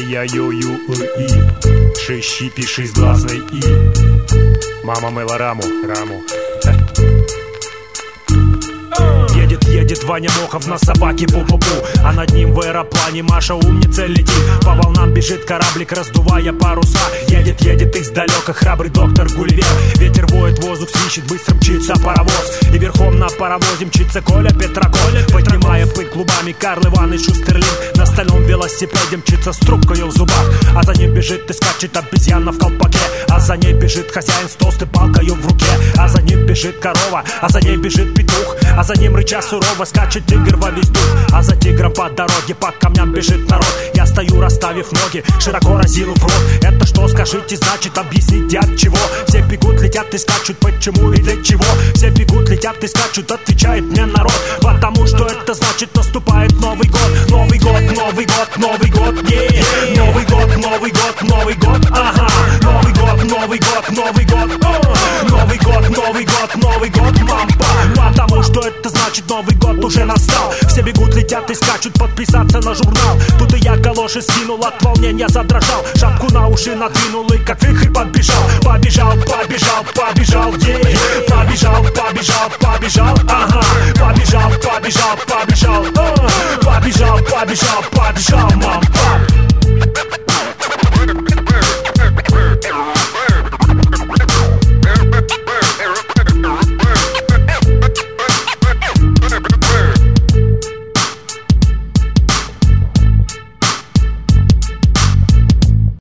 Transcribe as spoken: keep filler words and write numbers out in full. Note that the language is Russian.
я ю ю и шесть щипи, шесть глазной и мама мыла раму, раму. Едет, едет Ваня Мохов на собаке пу-пу-пу, а над ним в аэроплане Маша умница летит. По волнам бежит кораблик, раздувая паруса. Едет, едет издалека храбрый доктор Гулливер. Ветер воет, воздух свищет, быстро мчится паровоз. И верхом на паровозе мчится Коля Петраколь, поднимая пыль клубами Карл Иваныч Шустерлинг. На стальном велосипеде мчится с трубкой в зубах, а за ним бежит и скачет обезьяна в колпаке. А за ней бежит хозяин с толстой палкою в руке. А за ним бежит корова, а за ней бежит петух. А за ним рыча сурово скачет тигр во весь дух. А за тигром по дороге по камням бежит народ. Я стою, расставив ноги, широко разинув рот. Это что, скажите, значит, объясните от чего? Все бегут, летят и скачут, почему и для чего? Все бегут, летят и скачут, отвечает мне народ. Потому что это значит, наступает Новый год. Новый год, Новый год, Новый год, yeah. Новый год, Новый год, Новый год, ага. Новый год, Новый год, Новый год, uh. Новый год, Новый год, Новый год, мампа. Потому что это значит, Новый год уже настал. Все бегут, летят и скачут, подписаться на журнал. Тут и я калоши скинул, от волнения задрожал. Шапку на уши надвинул и как вихрь побежал. Побежал, побежал, побежал, yeah. Побежал, побежал, побежал, ага. Побежал, побежал, побежал, uh. Побежал, побежал, побежал, мампа.